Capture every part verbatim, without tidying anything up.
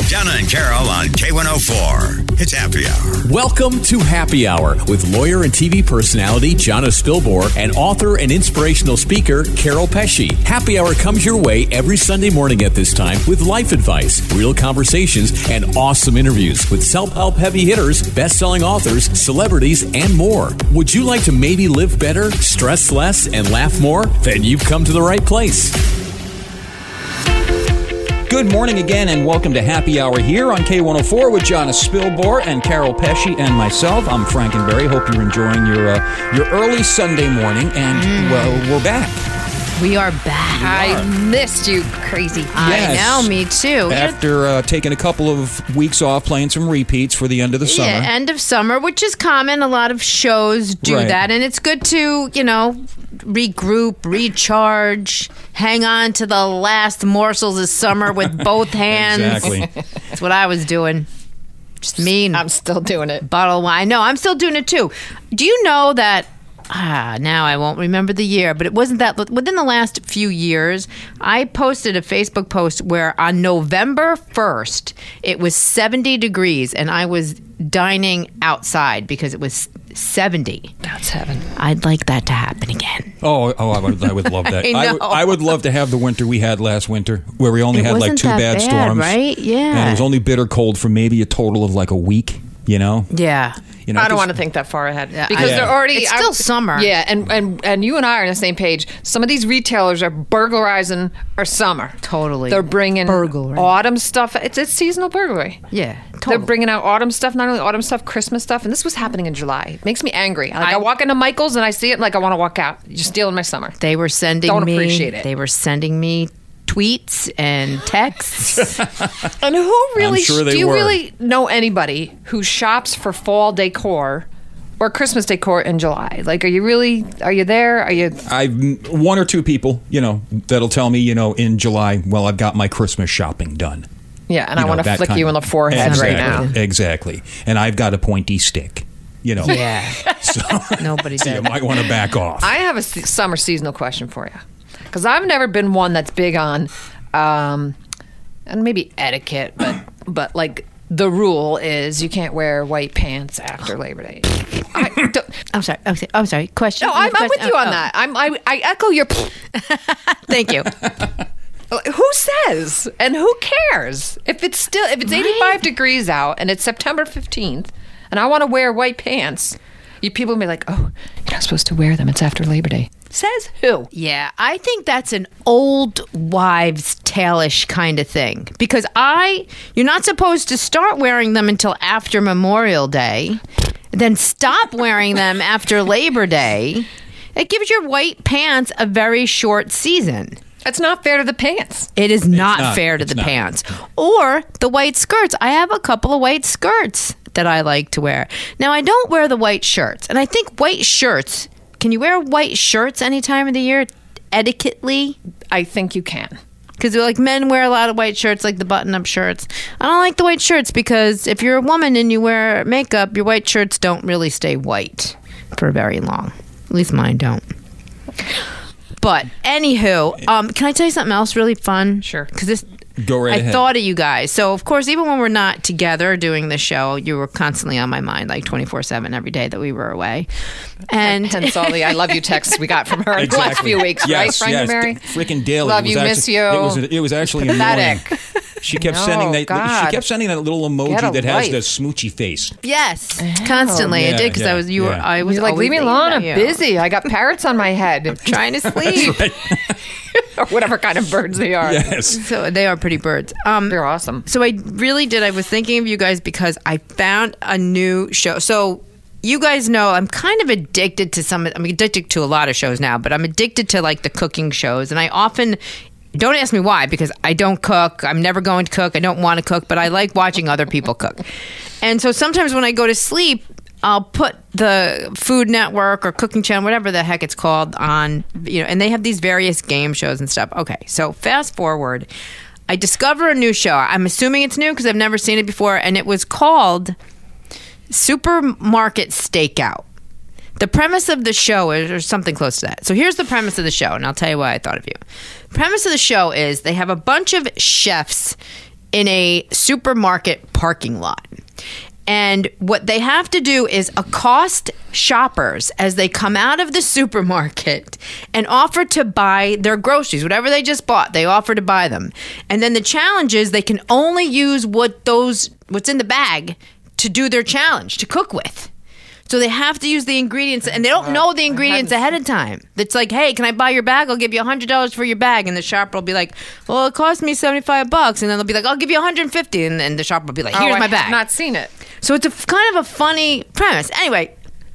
Donna and Carol on K one oh four. It's Happy Hour. Welcome to Happy Hour with lawyer and T V personality Jonna Spilbor and author and inspirational speaker Carol Pesci. Happy Hour comes your way every Sunday morning at this time with life advice, real conversations, and awesome interviews with self-help heavy hitters, best-selling authors, celebrities, and more. Would you like to maybe live better, stress less, and laugh more? Then you've come to the right place. Good morning again, and welcome to Happy Hour here on K one oh four with Jonna Spilbor and Carol Pesci and myself. I'm Frankenberry. Hope you're enjoying your uh, your early Sunday morning, and mm. well, we're back. We are back. I missed you, crazy. Yes. I know, me too. After uh, taking a couple of weeks off, playing some repeats for the end of the summer. Yeah, end of summer, which is common. A lot of shows do Right. that, and it's good to, you know, regroup, recharge, hang on to the last morsels of summer with both hands. Exactly. That's what I was doing. Just me and I'm still doing it. bottle of wine. No, I'm still doing it too. Do you know that? Ah, now I won't remember the year, but it wasn't that within the last few years. I posted a Facebook post where on November first it was seventy degrees, and I was dining outside because it was seventy. That's heaven. I'd like that to happen again. Oh, oh, I would, I would love that. I know. would, I would love to have the winter we had last winter, where we only It had like wasn't two that bad, bad, storms, right? Yeah. and it was only bitter cold for maybe a total of like a week. You know, Yeah. you know. I don't 'cause- want to think that far ahead Yeah, because I- they're already. It's still I- summer. Yeah, and, and and you and I are on the same page. Some of these retailers are burglarizing our summer. Totally. They're bringing Burglary. autumn stuff. It's it's seasonal burglary. Yeah, They're totally. bringing out autumn stuff, not only autumn stuff, Christmas stuff, and this was happening in July. It makes me angry. Like I, I- walk into Michael's and I see it, and like I want to walk out. You're stealing my summer. They were sending Don't me. appreciate it. They were sending me tweets and texts. And who really? sure they do you were. really know anybody who shops for fall decor or Christmas decor in July? Like, are you really? Are you there? Are you? I've one or two people, you know, that'll tell me, you know, in July, well, I've got my Christmas shopping done. Yeah, and You I know, want to that flick kind you in of- the forehead exactly, right now. Exactly. And I've got a pointy stick, you know. Yeah. So, Nobody so you did. might want to back off. I have a se- summer seasonal question for you, because I've never been one that's big on, um, and maybe etiquette, but but like the rule is you can't wear white pants after Labor Day. I don't, I'm sorry. I'm sorry. I'm sorry. Question. no, I'm, I'm with Question- you on oh, that. I'm I, I echo your. Thank you. Who says and who cares if it's still if it's eighty-five degrees out and it's September fifteenth and I want to wear white pants? You people will be like, oh, you're not supposed to wear them. It's after Labor Day. Says who? Yeah, I think that's an old wives' tale-ish kind of thing. Because I, you're not supposed to start wearing them until after Memorial Day, then stop wearing them after Labor Day. It gives your white pants a very short season. That's not fair to the pants. It is not, not. fair to It's the not. pants. Or the white skirts. I have a couple of white skirts that I like to wear. Now, I don't wear the white shirts. And I think white shirts, can you wear white shirts any time of the year etiquetely? I think you can. Because like men wear a lot of white shirts, like the button-up shirts. I don't like the white shirts because if you're a woman and you wear makeup, your white shirts don't really stay white for very long. At least mine don't. But anywho, um, can I tell you something else really fun? Sure. Because this, Go right I ahead. thought of you guys. So of course, even when we're not together doing the show, you were constantly on my mind, like twenty-four seven every day that we were away. And Hence all the I love you texts we got from her in the last few weeks, yes, right, yes, Frankenberry? freaking daily. Love It was you, actually, miss you. It was it was actually annoying. Pathetic. She kept No, sending that. God. She kept sending that little Get emoji a that has life. the smoochy face. yes, constantly Yeah, I did because yeah, I was you were yeah. I was You're like, always leave me thinking alone. about I'm you. busy. I got parrots on my head. trying to sleep. Or whatever kind of birds they are. Yes. So they are pretty birds. Um, They're awesome. So I really did. I was thinking of you guys because I found a new show. So you guys know I'm kind of addicted to some. I'm addicted to a lot of shows now, but I'm addicted to like the cooking shows, and I often. Don't ask me why, because I don't cook. I'm never going to cook. I don't want to cook, but I like watching other people cook. And so sometimes when I go to sleep, I'll put the Food Network or Cooking Channel, whatever the heck it's called, on, you know, and they have these various game shows and stuff. Okay, so fast forward. I discover a new show. I'm assuming it's new because I've never seen it before, and it was called Supermarket Stakeout. The premise of the show is or something close to that. So here's the premise of the show, and I'll tell you why I thought of you. The premise of the show is they have a bunch of chefs in a supermarket parking lot. And what they have to do is accost shoppers as they come out of the supermarket and offer to buy their groceries, whatever they just bought, they offer to buy them. And then the challenge is they can only use what those what's in the bag to do their challenge, to cook with. So they have to use the ingredients, and they don't know the ingredients ahead of time. It's like, hey, can I buy your bag? I'll give you one hundred dollars for your bag. And the shopper will be like, well, it cost me seventy-five bucks. And then they'll be like, I'll give you one hundred fifty. And then the shopper will be like, here's oh, my I bag. have not seen it. So it's a f- kind of a funny premise. Anyway,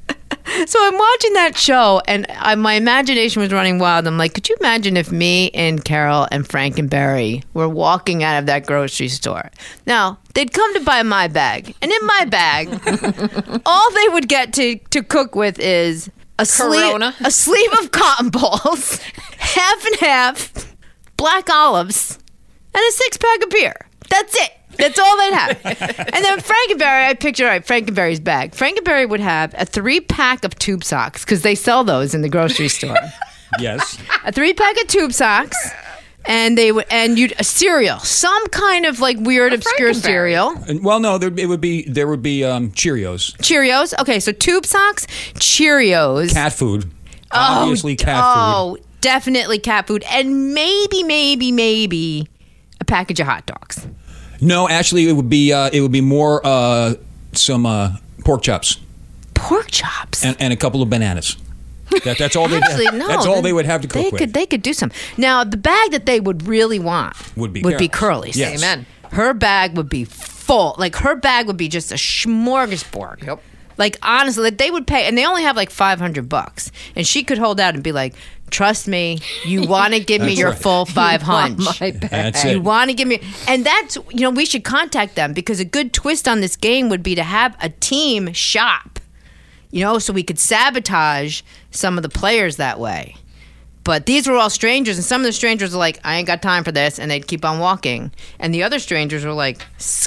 so I'm watching that show, and I, my imagination was running wild. I'm like, could you imagine if me and Carol and Frank and Barry were walking out of that grocery store? Now, they'd come to buy my bag, and in my bag, all they would get to, to cook with is a sleeve, Corona. a sleeve of cotton balls, half and half, black olives, and a six-pack of beer. That's it. That's all they'd have. And then Frankenberry, I picture, all right, Frankenberry's bag. Frankenberry would have a three-pack of tube socks, because they sell those in the grocery store. Yes. A three-pack of tube socks, and they would, and you'd a cereal, some kind of like weird, obscure Frankenberry. cereal. And- Well, no, there, it would be there would be um, Cheerios, Cheerios. Okay, so tube socks, Cheerios. cat food, obviously cat Oh, definitely cat food, and maybe, maybe, maybe a package of hot dogs. food. No, actually, it would be uh, it would be more uh, some uh, pork chops Pork chops. and, and a couple of bananas. That, that's all they. Actually, no. That's all then they would have to cook they with. Could, they could do some. Now, the bag that they would really want Would be would be Carol's. Curly's. Yes. Amen. Her bag would be full. Like, her bag would be just a smorgasbord. Yep. Like, honestly, like, they would pay, and they only have like five hundred bucks. And she could hold out and be like, trust me, you want to give me That's your right. full five Want hundred. my bag. That's You it. want to give me, and that's, you know, we should contact them, because a good twist on this game would be to have a team shop, you know, so we could sabotage some of the players that way. But these were all strangers, and some of the strangers were like, I ain't got time for this, and they'd keep on walking. And the other strangers were like, score!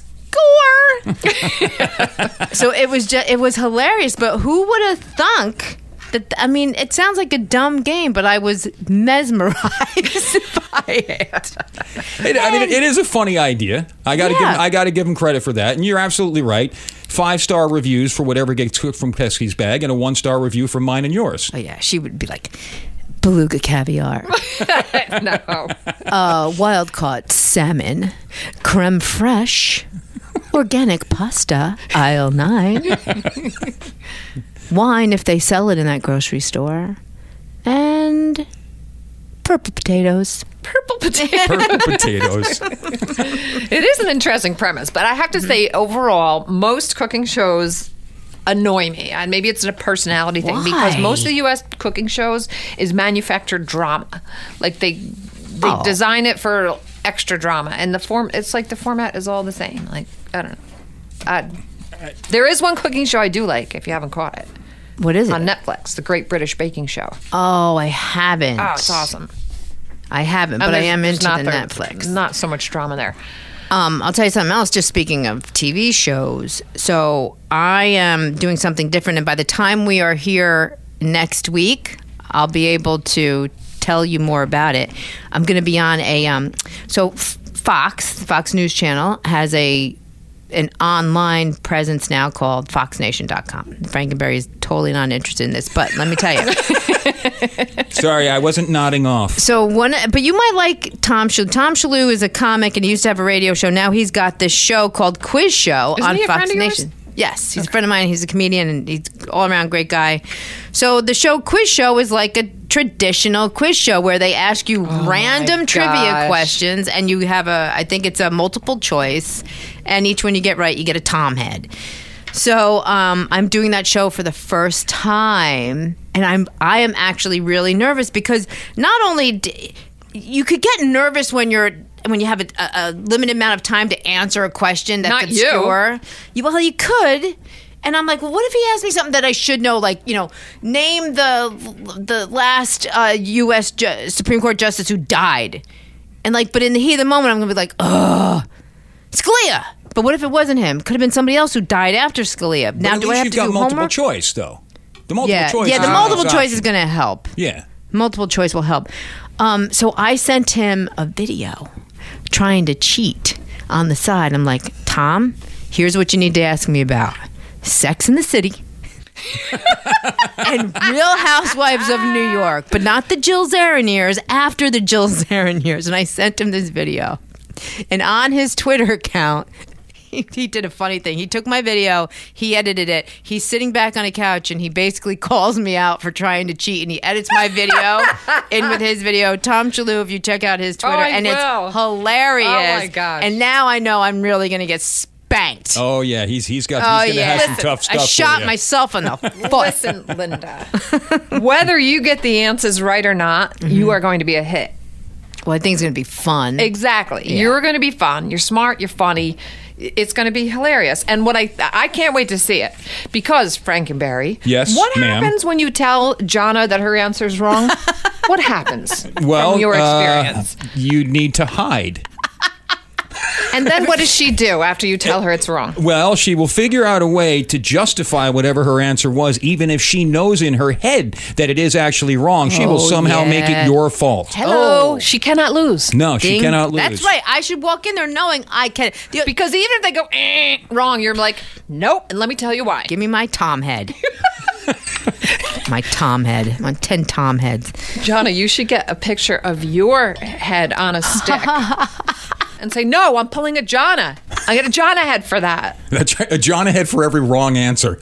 So it was just, it was hilarious, but who would have thunk that, I mean, it sounds like a dumb game, but I was mesmerized by it. It- I mean, it, it is a funny idea. I got to Yeah. give I got to give him credit for that. And you're absolutely right. Five star reviews for whatever gets cooked from Pesky's bag, and a one star review for mine and yours. Oh, yeah, she would be like, beluga caviar, No. uh, wild caught salmon, creme fraiche, organic pasta, aisle nine, wine if they sell it in that grocery store, and purple potatoes. Purple potato. Purple potatoes. It is an interesting premise, but I have to say, overall, most cooking shows annoy me, and maybe it's a personality thing, Why? because most of the U S cooking shows is manufactured drama. Like they they Oh. design it for extra drama, and the form it's like the format is all the same. Like I don't know. I, there is one cooking show I do like. If you haven't caught it, What is it? on Netflix, The Great British Baking Show. Oh, I haven't. Oh, it's awesome. I haven't, but And I there's- am there's into not the the- Netflix. Not so much drama there. Um, I'll tell you something else, just speaking of T V shows. So I am doing something different, and by the time we are here next week, I'll be able to tell you more about it. I'm going to be on a, um, so F- Fox, Fox News Channel, has a an online presence now called fox nation dot com. Frankenberry is totally not interested in this, but let me tell you. Sorry, I wasn't nodding off. So one, but you might like Tom Shalhoub. Tom Shalhoub is a comic, and he used to have a radio show. Now he's got this show called Quiz Show Isn't on he a Fox friend of yours? Nation. Yes, he's a friend of mine. He's a comedian, and he's all around great guy. So the show Quiz Show is like a traditional quiz show where they ask you random trivia gosh. questions, and you have a, I think it's a multiple choice, and each one you get right, you get a Tom head. So um, I'm doing that show for the first time, and I'm I am actually really nervous, because not only d- you could get nervous when you're when you have a, a, a limited amount of time to answer a question that's Not you. obscure. You, well, you could. And I'm like, well, what if he asks me something that I should know? Like, you know, name the the last uh, U S Ju- Supreme Court justice who died. And like, but in the heat of the moment, I'm gonna be like, ugh, Scalia. But what if it wasn't him? Could have been somebody else who died after Scalia. But Now, at do least I have you've to got do multiple homework? choice, though. The multiple Yeah, choice. yeah. The is multiple an choice is option. going to help. Yeah. Multiple choice will help. Um, so I sent him a video trying to cheat on the side. I'm like, Tom, here's what you need to ask me about. Sex in the City. And Real Housewives of New York, but not the Jill Zarin years, after the Jill Zarin years. And I sent him this video. And on his Twitter account, he, he did a funny thing. He took my video, he edited it. He's sitting back on a couch and he basically calls me out for trying to cheat. And he edits my video in with his video. Tom Shalhoub, if you check out his Twitter, Oh, I and will. it's hilarious. Oh, my gosh. And now I know I'm really going to get spanked. Oh yeah, he's he's got Oh, he's gonna yeah. have some Listen, tough stuff. I shot for you. myself in the foot. Listen, Linda, whether you get the answers right or not, you are going to be a hit. Well, I think it's going to be fun. Exactly. Yeah. You're going to be fun. You're smart. You're funny. It's going to be hilarious. And what I I can't wait to see it because Frankenberry. Yes, What ma'am. happens when you tell Jonna that her answer's wrong? What happens Well, from your uh, experience? you need to hide. And then what does she do after you tell her it's wrong? Well, she will figure out a way to justify whatever her answer was, even if she knows in her head that it is actually wrong. She will Oh, somehow yeah. make it your fault. Hello. Oh. She cannot lose. No, she Ding. cannot lose. That's right. I should walk in there knowing I can. The, Because even if they go eh, wrong, you're like, nope. And let me tell you why. give me my Tom head. My Tom head. My ten Tom heads. Jonna, you should get a picture of your head on a stick and say, no, I'm pulling a Jonna. I get a Jonna head for that. That's right. A John ahead for every wrong answer.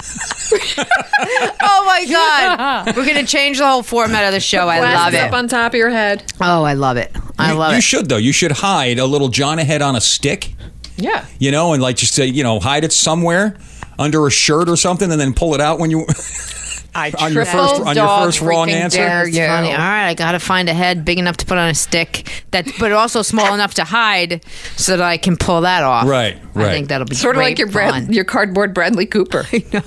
Oh my God. We're going to change the whole format of the show. I love Glasses it. up on top of your head. Oh, I love it. I you, love you it. should though. You should hide a little John ahead on a stick. Yeah. You know, and like just say, you know, hide it somewhere under a shirt or something, and then pull it out when you. I on your first on your first wrong answer. dare That's you. funny. All right, I got to find a head big enough to put on a stick, that, but also small enough to hide, so that I can pull that off. Right, right. I think that'll be Sort of great like your fun. Brad, your cardboard Bradley Cooper. I know.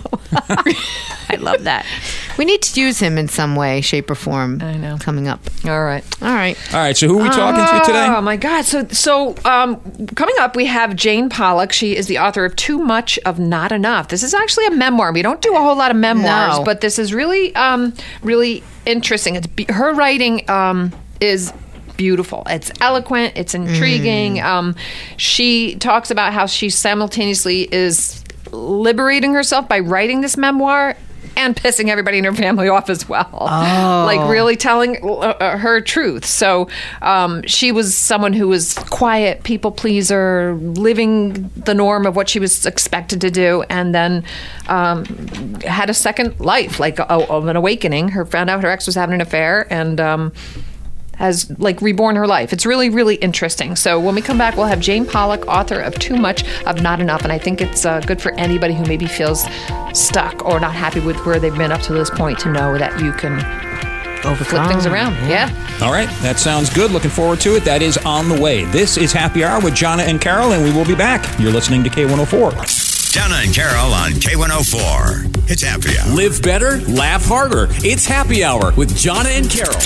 I love that. We need to use him in some way, shape, or form. I know. Coming up. All right. All right. All right. So who are we talking to today? Oh my God! So, so um, coming up, we have Jane Pollock. She is the author of Too Much of Not Enough. This is actually a memoir. We don't do a whole lot of memoirs, No. but this is really, um, really interesting. It's be- her writing um, is beautiful. It's eloquent. It's intriguing. Mm. Um, she talks about how she simultaneously is liberating herself by writing this memoir and pissing everybody in her family off as well. Oh. Like really telling uh, her truth. So um, she was someone who was quiet, people pleaser, living the norm of what she was expected to do, and then um, had a second life, like a, of an awakening. Her found out her ex was having an affair, and um, has like reborn her life. It's really, really interesting. So when we come back, we'll have Jane Pollock, author of Too Much of Not Enough. And I think it's uh, good for anybody who maybe feels stuck or not happy with where they've been up to this point to know that you can flip things around. Yeah. All right. That sounds good. Looking forward to it. That is on the way. This is Happy Hour with Jonna and Carol, and we will be back. You're listening to K one oh four. Jonna and Carol on K one oh four. It's Happy Hour. Live better, laugh harder. It's Happy Hour with Jonna and Carol.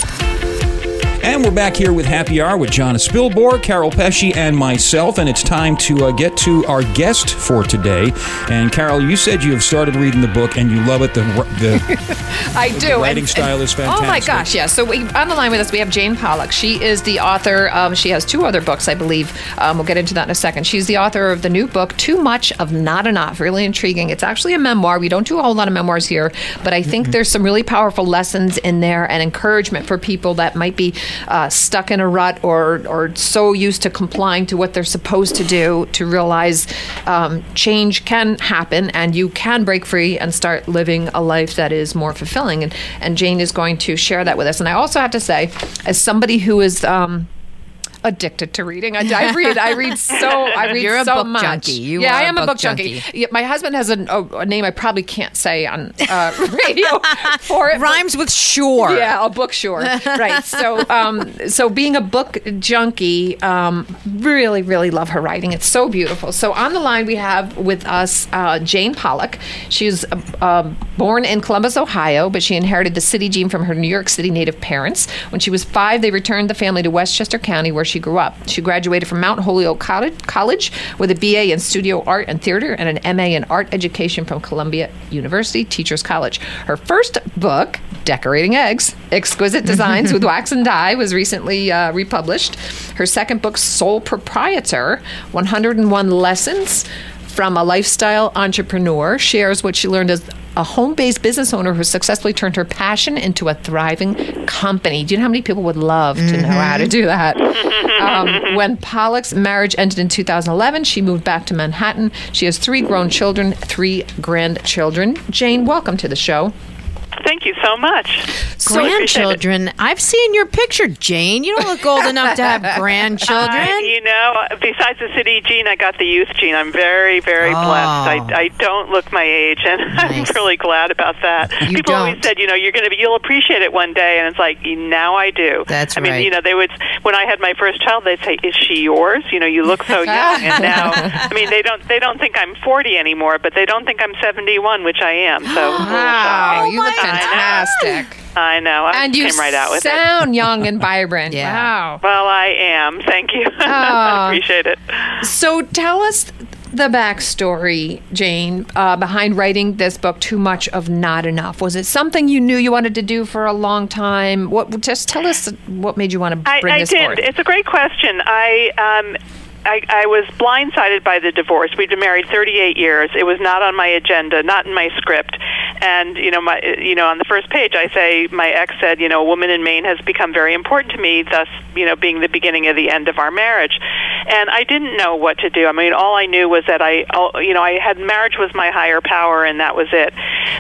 And we're back here with Happy Hour with Jonna Spilborg, Carol Pesci, and myself. And it's time to uh, get to our guest for today. And Carol, you said you have started reading the book and you love it. The the, I do. the writing And- style is Oh my fantastic. gosh, yeah. So we, on the line with us, we have Jane Pollock. She is the author. Um, she has two other books, I believe. Um, we'll get into that in a second. She's the author of the new book, Too Much of Not Enough. Really intriguing. It's actually a memoir. We don't do a whole lot of memoirs here, but I think there's some really powerful lessons in there and encouragement for people that might be uh, stuck in a rut or or so used to complying to what they're supposed to do to realize um, change can happen and you can break free and start living a life that is more fulfilling. And, and Jane is going to share that with us. And I also have to say, as somebody who is um, addicted to reading, I, I read. I read so. I read You're a so book much. junkie. You yeah, are I a am a book book junkie. junkie. Yeah, my husband has a, a, a name I probably can't say on uh, radio for it. but- Rhymes with sure. yeah, a book, sure. Right. So, um, so being a book junkie, um, really, really love her writing. It's so beautiful. So on the line we have with us uh, Jane Pollock. She was uh, uh, born in Columbus, Ohio, but she inherited the city gene from her New York City native parents. When she was five, they returned the family to Westchester County, where she grew up. She graduated from Mount Holyoke College, College with a B A in studio art and theater and an M A in art education from Columbia University Teachers College. Her first book, Decorating Eggs, Exquisite Designs with Wax and Dye was recently uh, republished. Her second book, Sole Proprietor, one hundred one Lessons from a Lifestyle Entrepreneur, shares what she learned as a home-based business owner who successfully turned her passion into a thriving company. Do you know how many people would love to know how to do that? Um, when Pollock's marriage ended in two thousand eleven, she moved back to Manhattan. She has three grown children, three grandchildren. Jane, welcome to the show. Thank you so much. So grandchildren. I've seen your picture, Jane. You don't look old enough to have grandchildren. Uh, you know, besides the city gene, I got the youth gene. I'm very, very oh. blessed. I, I don't look my age, and nice. I'm really glad about that. You People don't. always said, you know, you're going to be, you'll appreciate it one day, and it's like, now I do. That's I mean, right. you know, they would, when I had my first child, they'd say, "Is she yours? You know, you look so young." And now, I mean, they don't, they don't think I'm forty anymore, but they don't think I'm seventy-one, which I am. So, wow, you look fantastic. I know. I and you came right out with sound young and vibrant. Yeah. Wow. Well, I am. Thank you. I appreciate it. So tell us the backstory, Jane, uh, behind writing this book, Too Much of Not Enough. Was it something you knew you wanted to do for a long time? What? Just tell us what made you want to bring I, I this did. forward. It's a great question. I... Um, I, I was blindsided by the divorce. We'd been married thirty-eight years. It was not on my agenda, not in my script. And, you know, my, you know, on the first page, I say, my ex said, you know, a woman in Maine has become very important to me, thus, you know, being the beginning of the end of our marriage. And I didn't know what to do. I mean, all I knew was that I, you know, I had marriage was my higher power, and that was it.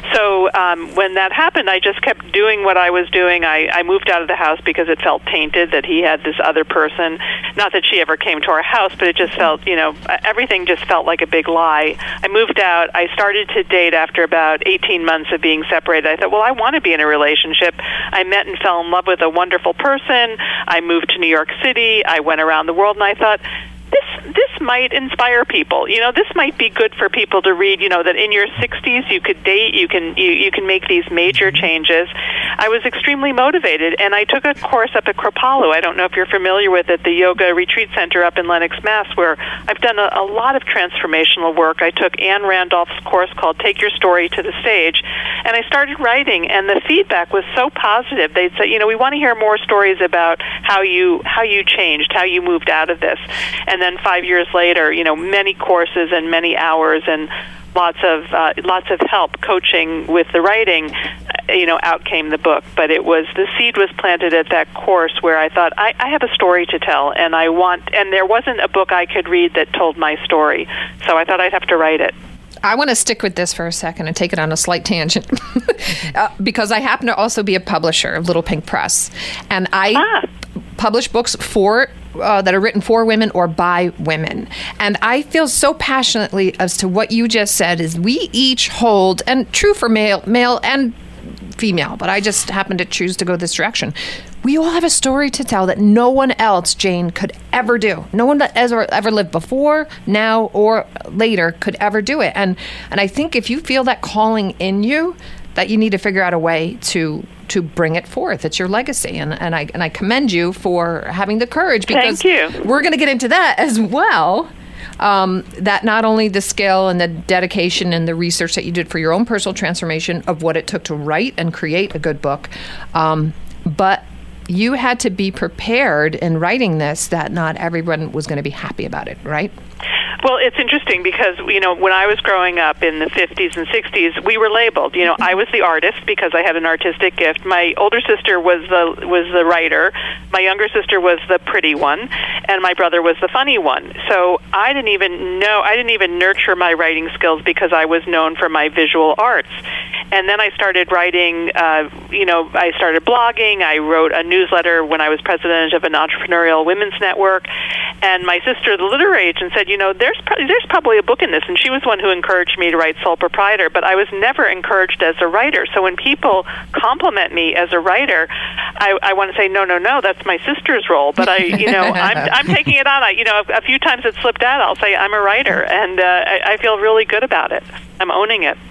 So um, when that happened, I just kept doing what I was doing. I, I moved out of the house because it felt tainted that he had this other person. Not that she ever came to our house, but it just felt, you know, everything just felt like a big lie. I moved out. I started to date after about eighteen months of being separated. I thought, well, I want to be in a relationship. I met and fell in love with a wonderful person. I moved to New York City. I went around the world, and I thought, this this might inspire people. You know, this might be good for people to read, you know, that in your sixties you could date, you can you, you can make these major changes. I was extremely motivated, and I took a course up at Kripalu. I don't know if you're familiar with it, the yoga retreat center up in Lenox, Mass, where I've done a, a lot of transformational work. I took Anne Randolph's course called Take Your Story to the Stage, and I started writing, and the feedback was so positive. They'd say, you know, we want to hear more stories about how you how you changed, how you moved out of this. And then five years later, you know, many courses and many hours and lots of uh, lots of help coaching with the writing, you know, out came the book. But it was, the seed was planted at that course where I thought, I, I have a story to tell, and I want, and there wasn't a book I could read that told my story. So I thought I'd have to write it. I want to stick with this for a second and take it on a slight tangent uh, because I happen to also be a publisher of Little Pink Press, and I ah. publish books for Uh, that are written for women or by women. And I feel so passionately as to what you just said is we each hold, and true for male, male and female, but I just happen to choose to go this direction. We all have a story to tell that no one else, Jane, could ever do. No one that ever, ever lived before, now, or later could ever do it. And and I think if you feel that calling in you, that you need to figure out a way to to bring it forth. It's your legacy, and, and I and I commend you for having the courage, because Thank you. We're going to get into that as well. Um, that not only the skill and the dedication and the research that you did for your own personal transformation of what it took to write and create a good book, um, but you had to be prepared in writing this that not everyone was going to be happy about it, right? Well, it's interesting because, you know, when I was growing up in the fifties and sixties, we were labeled. You know, I was the artist because I had an artistic gift. My older sister was the was the writer. My younger sister was the pretty one, and my brother was the funny one. So I didn't even know, I didn't even nurture my writing skills because I was known for my visual arts. And then I started writing, uh, you know, I started blogging. I wrote a newsletter when I was president of an entrepreneurial women's network. And my sister, the literary agent, said, you know, there's pro- there's probably a book in this. And she was one who encouraged me to write Sole Proprietor, but I was never encouraged as a writer. So when people compliment me as a writer, I, I want to say, no, no, no, that's my sister's role. But I, you know, I'm, I'm taking it on. I, you know, a few times it slipped out. I'll say I'm a writer, and uh, I, I feel really good about it. I'm owning it.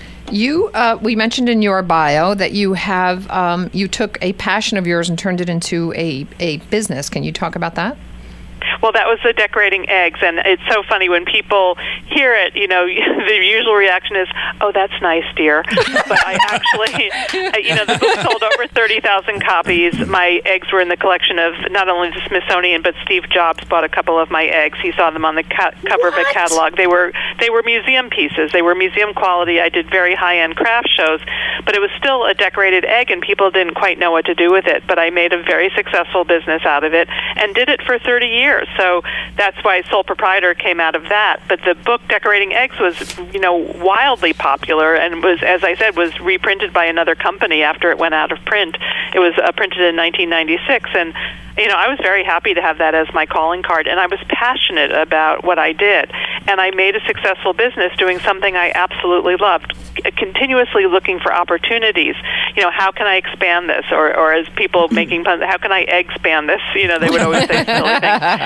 You, uh, we mentioned in your bio that you have, um, you took a passion of yours and turned it into a, a business. Can you talk about that? Well, that was the decorating eggs, and it's so funny when people hear it. You know, the usual reaction is, "Oh, that's nice, dear." But I actually, you know, the book sold over thirty thousand copies. My eggs were in the collection of not only the Smithsonian, but Steve Jobs bought a couple of my eggs. He saw them on the ca- cover What? of a catalog. They were they were museum pieces. They were museum quality. I did very high end craft shows, but it was still a decorated egg, and people didn't quite know what to do with it. But I made a very successful business out of it, and did it for thirty years. So that's why Sole Proprietor came out of that. But the book Decorating Eggs was, you know, wildly popular, and was, as I said, was reprinted by another company after it went out of print. It was uh, printed in nineteen ninety-six, and you know, I was very happy to have that as my calling card, and I was passionate about what I did. And I made a successful business doing something I absolutely loved, continuously looking for opportunities. You know, how can I expand this? Or, or as people making puns, how can I egg-span this? You know, they would always say silly things.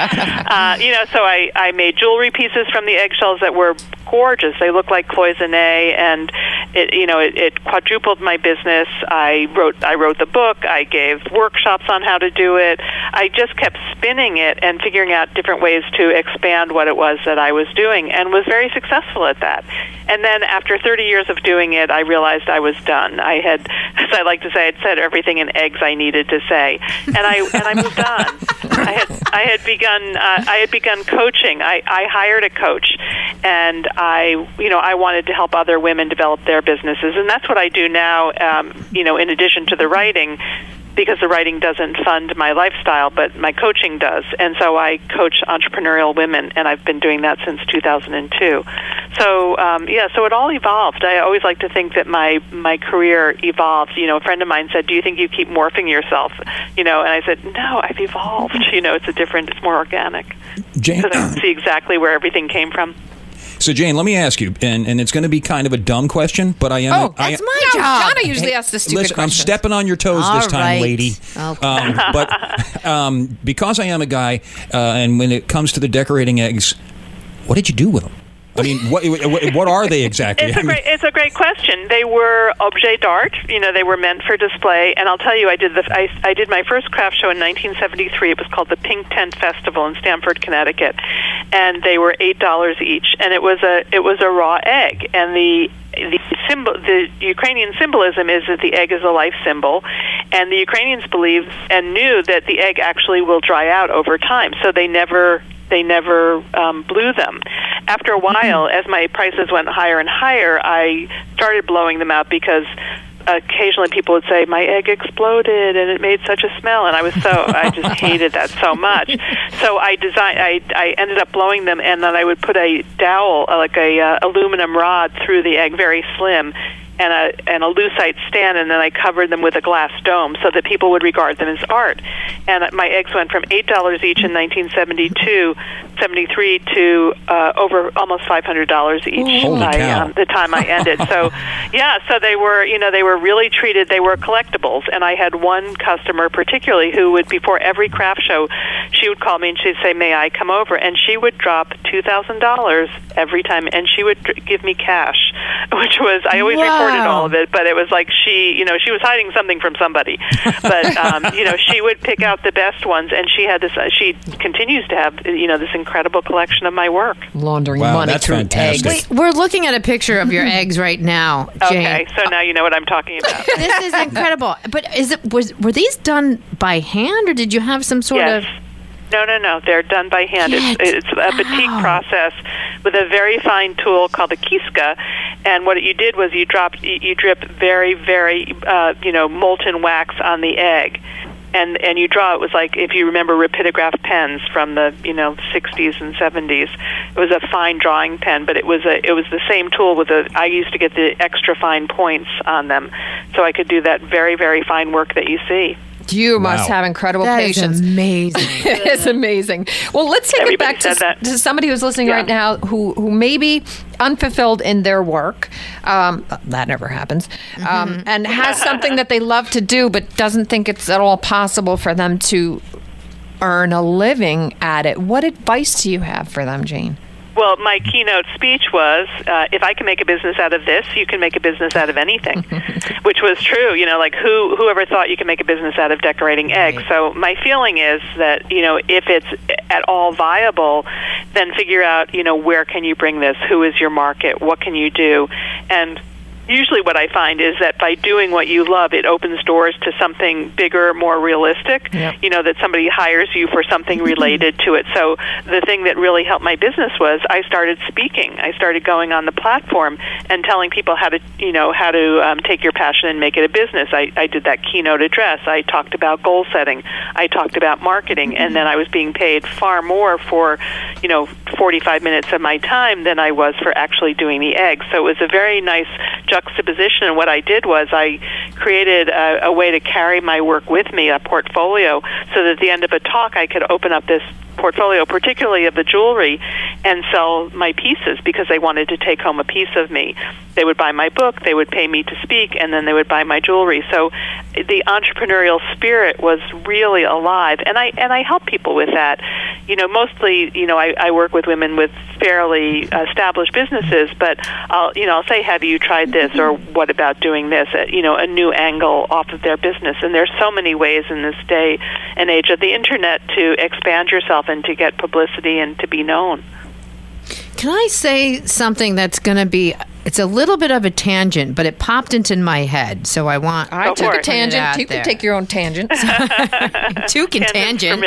Uh, you know, so I, I made jewelry pieces from the eggshells that were gorgeous. They looked like cloisonne, and it, you know, it, it quadrupled my business. I wrote, I wrote the book. I gave workshops on how to do it. I just kept spinning it and figuring out different ways to expand what it was that I was doing, and was very successful at that. And then after thirty years of doing it, I realized I was done. I had, as I like to say, I'd said everything in eggs I needed to say, and I and I moved on. I had I had begun uh, I had begun coaching. I, I hired a coach, and I you know I wanted to help other women develop their businesses, and that's what I do now. Um, you know, in addition to the writing, because the writing doesn't fund my lifestyle, but my coaching does. And so I coach entrepreneurial women, and I've been doing that since two thousand two. So, um, yeah, so it all evolved. I always like to think that my, my career evolved. You know, a friend of mine said, "Do you think you keep morphing yourself?" You know, and I said, "No, I've evolved." You know, it's a different, it's more organic. Jane, so I see exactly where everything came from. So, Jane, let me ask you, and, and it's going to be kind of a dumb question, but I am... Oh, I, that's I, my No, job. Donna Hey, usually asks the stupid listen, I'm questions. stepping on your toes All this time, right. lady. Okay. Um, but um, because I am a guy, uh, and when it comes to the decorating eggs, what did you do with them? I mean, what what, what are they exactly? It's a I mean, great, it's a great question. They were objet d'art. You know, they were meant for display. And I'll tell you, I did the I, I did my first craft show in nineteen seventy-three. It was called the Pink Tent Festival in Stamford, Connecticut, and they were eight dollars each. And it was a it was a raw egg, and the the symbol, the Ukrainian symbolism is that the egg is a life symbol, and the Ukrainians believed and knew that the egg actually will dry out over time. So they never. They never um, blew them. After a while, as my prices went higher and higher, I started blowing them out because occasionally people would say, "My egg exploded and it made such a smell," and I was so I just hated that so much. So I designed. I I ended up blowing them, and then I would put a dowel, uh, like a uh, aluminum rod, through the egg, very slim, and a and a lucite stand, and then I covered them with a glass dome so that people would regard them as art. And my eggs went from eight dollars each in nineteen seventy-two, seventy-three to uh, over almost five hundred dollars each Holy by cow. um, the time I ended. So, yeah, so they were, you know, they were really treated. They were collectibles, and I had one customer particularly who would, before every craft show, she would call me and she'd say, "May I come over?" And she would drop two thousand dollars every time, and she would dr- give me cash, which was I always Wow. reported all of it, but it was like she, you know, she was hiding something from somebody. But um, you know, she would pick out the best ones, and she had this. Uh, she continues to have, you know, this incredible collection of my work. Laundering Wow, money that's through fantastic. eggs. Wait, we're looking at a picture of your eggs right now, Jane. Okay, so now you know what I'm talking about. This is incredible. But is it was were these done by hand, or did you have some sort Yes. of? No, no, no. They're done by hand. Get It's, it's a batik out. process with a very fine tool called a kiska. And what you did was you dropped, you, you drip very, very, uh, you know, molten wax on the egg. And and you draw. It was like, if you remember rapidograph pens from the, you know, sixties and seventies. It was a fine drawing pen, but it was a it was the same tool with a. I used to get the extra fine points on them, so I could do that very, very fine work that you see. You must Wow. have incredible That is patience. amazing. It is amazing. Well, let's take Everybody it back to, said that. to somebody who's listening Yeah. right now who, who may be unfulfilled in their work. Um, that never happens. Um, and has something that they love to do but doesn't think it's at all possible for them to earn a living at it. What advice do you have for them, Jane? Well, my keynote speech was, uh, if I can make a business out of this, you can make a business out of anything, which was true. You know, like who whoever thought you could make a business out of decorating eggs? Right. So my feeling is that, you know, if it's at all viable, then figure out, you know, where can you bring this? Who is your market? What can you do? And usually what I find is that by doing what you love, it opens doors to something bigger, more realistic, yep. you know, that somebody hires you for something related to it. So the thing that really helped my business was I started speaking. I started going on the platform and telling people how to, you know, how to um, take your passion and make it a business. I, I did that keynote address. I talked about goal setting. I talked about marketing. And then I was being paid far more for, you know, forty-five minutes of my time than I was for actually doing the eggs. So it was a very nice juxtaposition, and what I did was I created a, a way to carry my work with me, a portfolio, so that at the end of a talk I could open up this portfolio, particularly of the jewelry, and sell my pieces because they wanted to take home a piece of me. They would buy my book, they would pay me to speak, and then they would buy my jewelry. So the entrepreneurial spirit was really alive, and I and I help people with that. You know, mostly, you know, I, I work with women with fairly established businesses, but I'll, you know, I'll say, have you tried this, or what about doing this? Uh, you know, a new angle off of their business. And there's so many ways in this day and age of the internet to expand yourself and to get publicity and to be known. Can I say something that's going to be, it's a little bit of a tangent, but it popped into my head, so I want I took a tangent. You can take your own tangent. Two can tangent.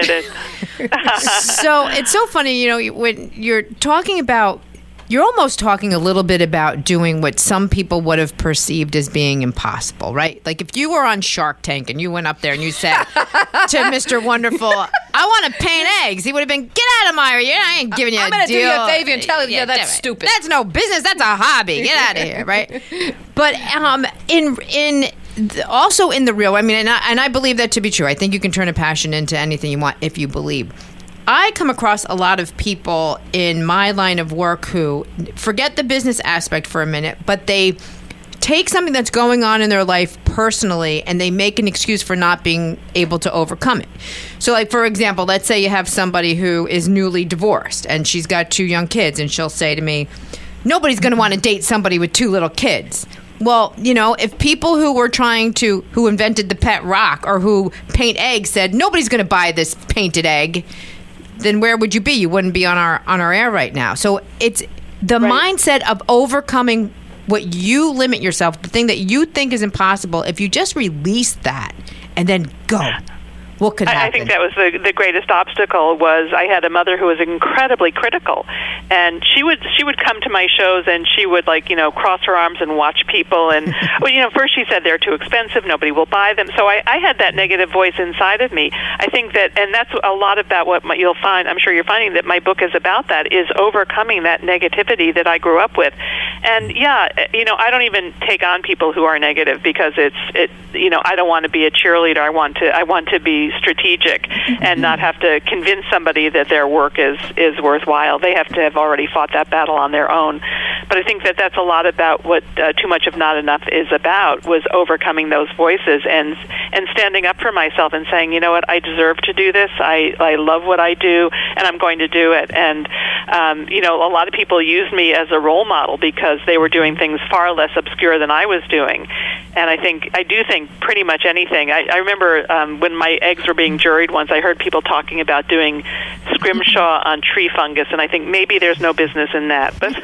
So it's so funny, you know, when you're talking about, you're almost talking a little bit about doing what some people would have perceived as being impossible, right? Like if you were on Shark Tank and you went up there and you said to Mister Wonderful, I want to paint eggs, he would have been, get out of my, I ain't giving you I'm a gonna deal. I'm going to do you a favor and tell you, yeah, yeah that's stupid. That's no business. That's a hobby. Get out of here, right? But um, in in also in the real, I mean, and I, and I believe that to be true. I think you can turn a passion into anything you want if you believe. I come across a lot of people in my line of work who forget the business aspect for a minute, but they take something that's going on in their life personally and they make an excuse for not being able to overcome it. So, like, for example, let's say you have somebody who is newly divorced and she's got two young kids, and she'll say to me, nobody's going to want to date somebody with two little kids. Well, you know, if people who were trying to, who invented the pet rock or who paint eggs said, nobody's going to buy this painted egg, then where would you be? You wouldn't be on our on our air right now. So it's the right. mindset of overcoming what you limit yourself, the thing that you think is impossible. If you just release that and then go, what could happen? I, I think that was the the greatest obstacle. Was I had a mother who was incredibly critical, and she would she would come to my shows and she would, like, you know, cross her arms and watch people, and well, you know, first she said they're too expensive, nobody will buy them. So I, I had that negative voice inside of me. I think that, and that's a lot about what my, you'll find. I'm sure you're finding that my book is about that, is overcoming that negativity that I grew up with. And yeah, you know, I don't even take on people who are negative because it's it. You know, I don't want to be a cheerleader. I want to I want to be strategic and not have to convince somebody that their work is is worthwhile. They have to have already fought that battle on their own. But I think that that's a lot about what uh, Too Much of Not Enough is about, was overcoming those voices and and standing up for myself and saying, you know what, I deserve to do this. I, I love what I do, and I'm going to do it. And, um, you know, a lot of people used me as a role model because they were doing things far less obscure than I was doing. And I think, I do think pretty much anything. I, I remember um, when my eggs were being juried once, I heard people talking about doing scrimshaw on tree fungus, and I think maybe there's no business in that. But,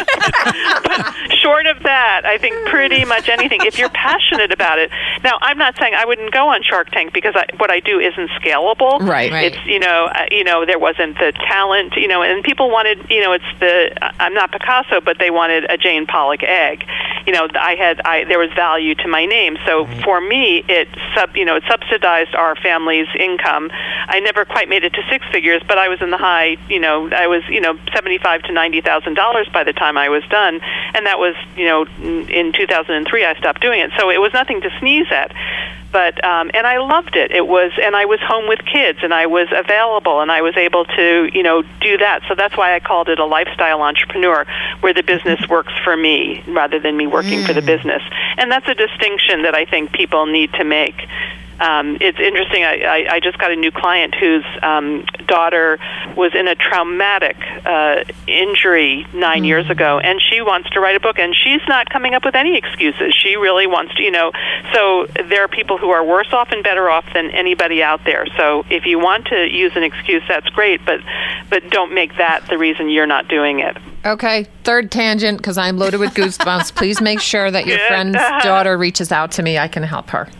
but short of that, I think pretty much anything, if you're passionate about it. Now, I'm not saying I wouldn't go on Shark Tank because I, what I do isn't scalable. Right, right. It's, you know, uh, you know, there wasn't the talent, you know, and people wanted, you know, it's the, I'm not Picasso, but they wanted a Jane Pollock egg. You know, I had, I there was value to my name. So for me, it sub, you know, it subsidized our family's income. I never quite made it to six figures, but I was in the high, you know, I was, you know, seventy-five to ninety thousand dollars by the time I was done, and that was, you know, in two thousand three I stopped doing it. So it was nothing to sneeze at. But um, and I loved it. It was, and I was home with kids, and I was available, and I was able to, you know, do that. So that's why I called it a lifestyle entrepreneur, where the business works for me rather than me working mm. for the business. And that's a distinction that I think people need to make. Um, it's interesting. I, I, I just got a new client whose um, daughter was in a traumatic uh, injury nine mm. years ago, and she wants to write a book, and she's not coming up with any excuses. She really wants to, you know. So there are people who are worse off and better off than anybody out there. So if you want to use an excuse, that's great, but but don't make that the reason you're not doing it. Okay, third tangent, because I'm loaded with goosebumps. Please make sure that your Good. friend's daughter reaches out to me. I can help her.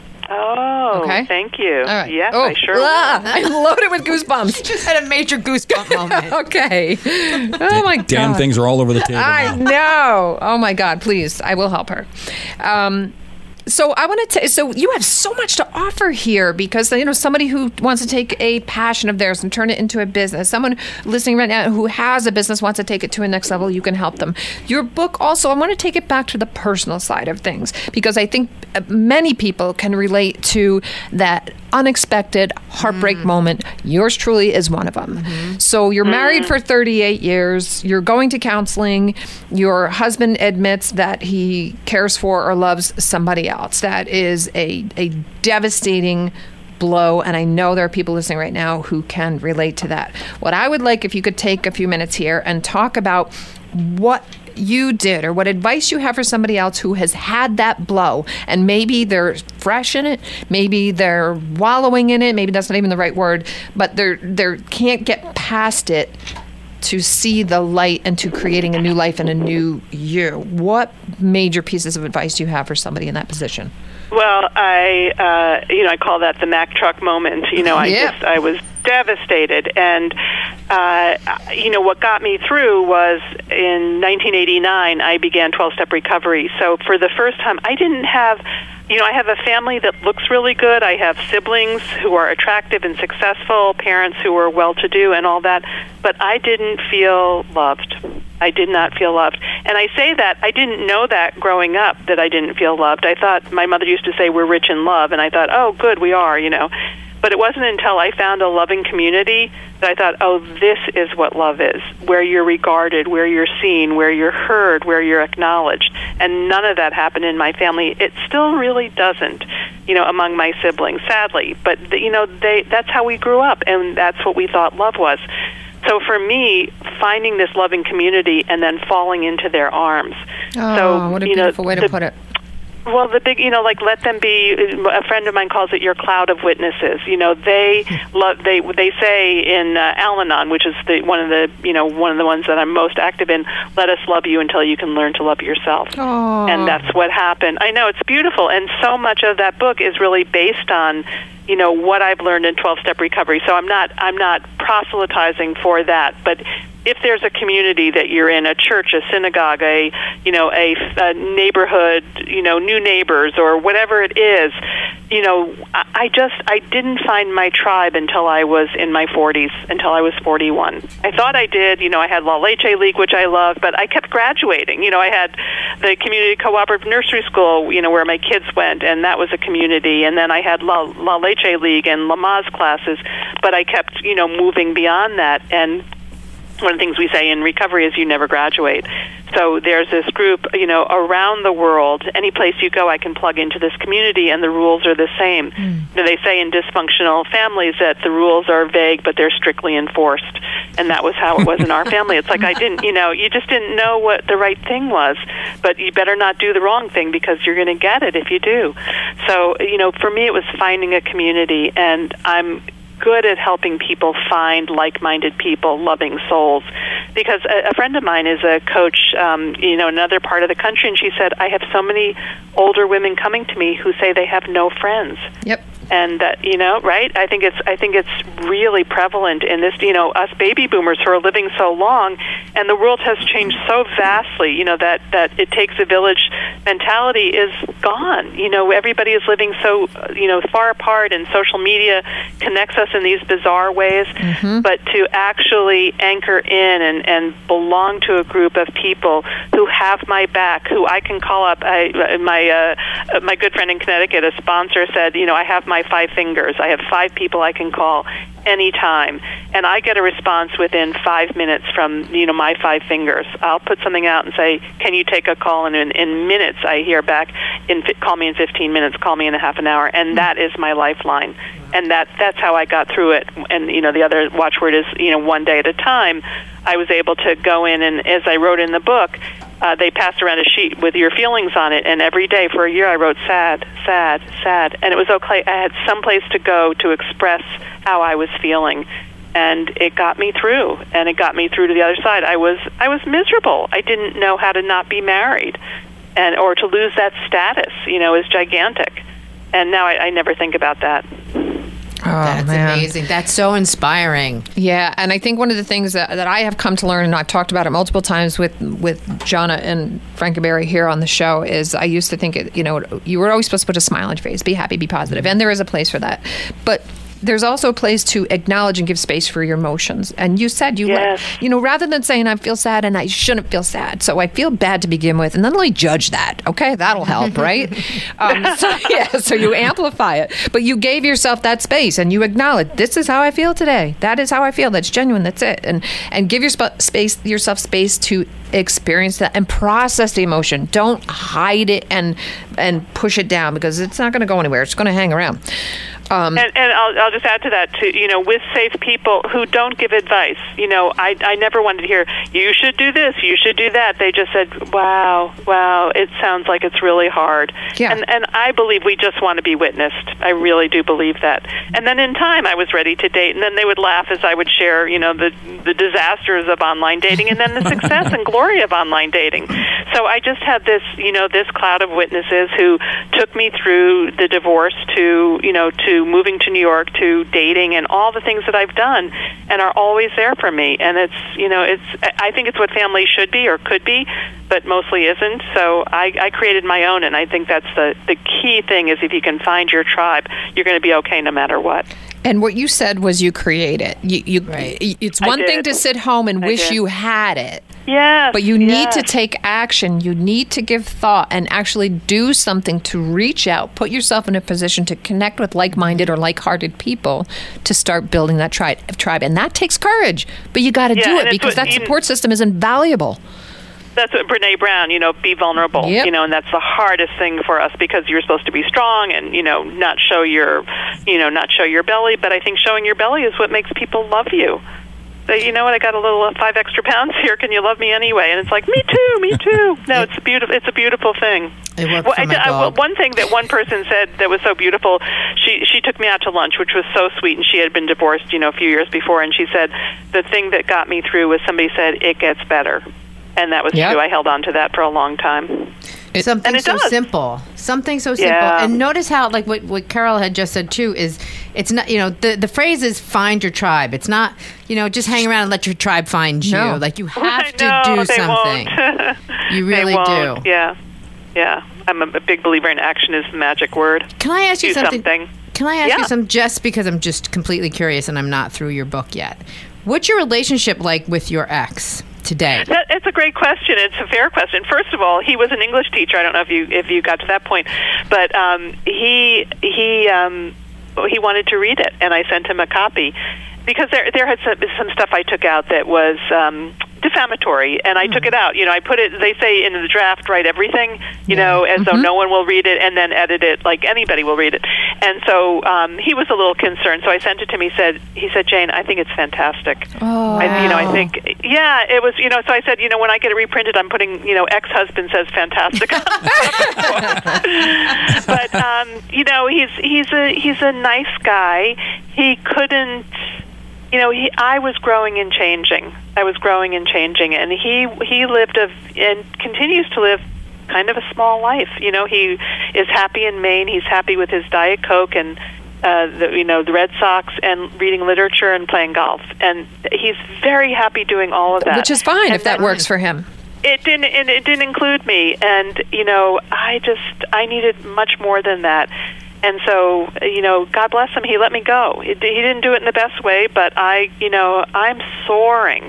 Oh, okay. Thank you. All right. Yes, oh, I sure ah, will. I'm loaded with goosebumps. She just had a major goosebump moment. Okay. Oh, my God. Damn things are all over the table I now. know. Oh, my God. Please, I will help her. Um, So I want to. So you have so much to offer here, because you know somebody who wants to take a passion of theirs and turn it into a business. Someone listening right now who has a business, wants to take it to a next level. You can help them. Your book also. I want to take it back to the personal side of things, because I think many people can relate to that unexpected heartbreak mm. moment. Yours truly is one of them. Mm-hmm. So you're married for thirty-eight years. You're going to counseling. Your husband admits that he cares for or loves somebody else. That is a a devastating blow, and I know there are people listening right now who can relate to that. What I would like, if you could take a few minutes here and talk about what you did, or what advice you have for somebody else who has had that blow, and maybe they're fresh in it, maybe they're wallowing in it, maybe that's not even the right word, but they're they can't get past it to see the light and to creating a new life and a new you. What major pieces of advice do you have for somebody in that position? Well, I, uh, you know, I call that the Mack truck moment. You know, I yeah. just, I was devastated. And, uh, you know, what got me through was in nineteen eighty-nine, I began twelve-step recovery. So for the first time, I didn't have, you know, I have a family that looks really good. I have siblings who are attractive and successful, parents who are well-to-do and all that. But I didn't feel loved. I did not feel loved. And I say that, I didn't know that growing up, that I didn't feel loved. I thought, my mother used to say, we're rich in love. And I thought, oh, good, we are, you know. But it wasn't until I found a loving community that I thought, oh, this is what love is, where you're regarded, where you're seen, where you're heard, where you're acknowledged. And none of that happened in my family. It still really doesn't, you know, among my siblings, sadly. But, you know, they that's how we grew up, and that's what we thought love was. So for me, finding this loving community and then falling into their arms. Oh, so, what a you beautiful know, way to the, put it. Well, the big, you know, like let them be. A friend of mine calls it your cloud of witnesses. You know, they love. They they say in uh, Al-Anon, which is the one of the you know one of the ones that I'm most active in. Let us love you until you can learn to love yourself. Aww. And that's what happened. I know it's beautiful, and so much of that book is really based on, you know, what I've learned in twelve-step recovery. So I'm not I'm not proselytizing for that, but if there's a community that you're in, a church, a synagogue, a you know a, a neighborhood, you know, new neighbors or whatever it is, you know, I, I just I didn't find my tribe until I was in my forties, until I was forty-one. I thought I did, you know, I had La Leche League, which I loved, but I kept graduating. You know, I had the community cooperative nursery school, you know, where my kids went, and that was a community, and then I had La, La Leche League and Lamaze classes, but I kept, you know, moving beyond that. And one of the things we say in recovery is you never graduate. So there's this group, you know, around the world. Any place you go, I can plug into this community, and the rules are the same. Mm. You know, they say in dysfunctional families that the rules are vague, but they're strictly enforced. And that was how it was in our family. It's like I didn't, you know, you just didn't know what the right thing was, but you better not do the wrong thing because you're going to get it if you do. So, you know, for me it was finding a community, and I'm good at helping people find like-minded people, loving souls. Because a, a friend of mine is a coach, um, you know, in another part of the country, and she said, I have so many older women coming to me who say they have no friends. Yep. And that, you know, right? I think it's I think it's really prevalent in this, you know, us baby boomers who are living so long, and the world has changed so vastly, you know, that, that it takes a village mentality is gone. You know, everybody is living so, you know, far apart, and social media connects us in these bizarre ways. Mm-hmm. But to actually anchor in and, and belong to a group of people who have my back, who I can call up. I, my uh, my good friend in Connecticut, a sponsor, said, you know, I have my my five fingers. I have five people I can call anytime, and I get a response within five minutes from, you know, my five fingers. I'll put something out and say, can you take a call? And in, in minutes I hear back, in call me in fifteen minutes, call me in a half an hour, and that is my lifeline. And that that's how I got through it. And, you know, the other watchword is, you know, one day at a time. I was able to go in, and as I wrote in the book, uh, they passed around a sheet with your feelings on it, and every day for a year I wrote sad, sad, sad. And it was okay. I had some place to go to express how I was feeling. And it got me through, and it got me through to the other side. I was I was miserable. I didn't know how to not be married, and or to lose that status, you know, is gigantic. And now I, I never think about that. Oh, That's man. amazing. That's so inspiring. Yeah, and I think one of the things that, that I have come to learn, and I've talked about it multiple times with with Jonna and Frankenberry here on the show, is I used to think, it, you know, you were always supposed to put a smile on your face, be happy, be positive, and there is a place for that. But there's also a place to acknowledge and give space for your emotions. And you said you, Yes. let, you know, rather than saying I feel sad and I shouldn't feel sad, so I feel bad to begin with, and then let me judge that. Okay, that'll help, right? um, so, yeah, so you amplify it, but you gave yourself that space and you acknowledge this is how I feel today. That is how I feel. That's genuine. That's it. And and give your sp- space yourself space to experience that and process the emotion. Don't hide it and and push it down, because it's not going to go anywhere. It's going to hang around. Um, And, and I'll, I'll just add to that, too, you know, with safe people who don't give advice. You know, I, I never wanted to hear, you should do this, you should do that. They just said, wow, wow, it sounds like it's really hard. Yeah. And, and I believe we just want to be witnessed. I really do believe that. And then in time, I was ready to date, and then they would laugh as I would share, you know, the, the disasters of online dating and then the success and glory of online dating. So I just had this, you know, this cloud of witnesses who took me through the divorce to, you know, to moving to New York, to dating, and all the things that I've done, and are always there for me. And it's, you know, it's, I think it's what family should be or could be, but mostly isn't. So I, I created my own, and I think that's the, the key thing is if you can find your tribe, you're going to be okay no matter what. And what you said was you create it. You, you, Right. It's I one did. thing to sit home and I wish did. you had it. Yes. But you need yes. to take action. You need to give thought and actually do something to reach out, put yourself in a position to connect with like-minded or like-hearted people to start building that tri- tribe. And that takes courage. But you got to Yeah, do and it it's because what that you- support system is invaluable. That's what Brene Brown, you know, be vulnerable, Yep. you know, and that's the hardest thing for us because you're supposed to be strong and, you know, not show your, you know, not show your belly. But I think showing your belly is what makes people love you. So, you know what, I got a little uh, five extra pounds here. Can you love me anyway? And it's like, me too, me too. No, it's beautiful. It's a beautiful thing. It worked Well, for I my did- I- dog. one thing that one person said that was so beautiful, she she took me out to lunch, which was so sweet, and she had been divorced, you know, a few years before, and she said, the thing that got me through was somebody said, it gets better. And that was Yep. true. I held on to that for a long time. Something and it so does. simple. Something so simple. Yeah. And notice how, like what, what Carol had just said too, is it's not, you know, the, the phrase is find your tribe. It's not, you know, just hang around and let your tribe find you. No. Like you have to No, do they something. Won't. You They really won't. do. Yeah. Yeah. I'm a, a big believer in action is the magic word. Can I ask you Do something? something. Can I ask Yeah. you something just because I'm just completely curious and I'm not through your book yet? What's your relationship like with your ex today? That, it's a great question. It's a fair question. First of all, he was an English teacher. I don't know if you if you got to that point, but um, he he um, he wanted to read it, and I sent him a copy because there there had some, some stuff I took out that was um, defamatory, and I took it out. You know, I put it. They say in the draft, write everything. You know, as though no one will read it, and then edit it like anybody will read it. And so um, he was a little concerned. So I sent it to him. He said, he said, Jane, I think it's fantastic. Oh, I, you know, I think, yeah, it was, you know, so I said, you know, when I get it reprinted, I'm putting, you know, ex-husband says fantastic on the But, um, you know, he's, he's a, he's a nice guy. He couldn't, you know, he, I was growing and changing. I was growing and changing, and he, he lived a, and continues to live kind of a small life. You know, he is happy in Maine. He's happy with his Diet Coke and, Uh, the, you know, the Red Sox and reading literature and playing golf. And he's very happy doing all of that. which is fine And if that then- works for him. It didn't, and it didn't include me. And, you know, I just, I needed much more than that. And so, you know, God bless him, he let me go. He, he didn't do it in the best way, but I, you know, I'm soaring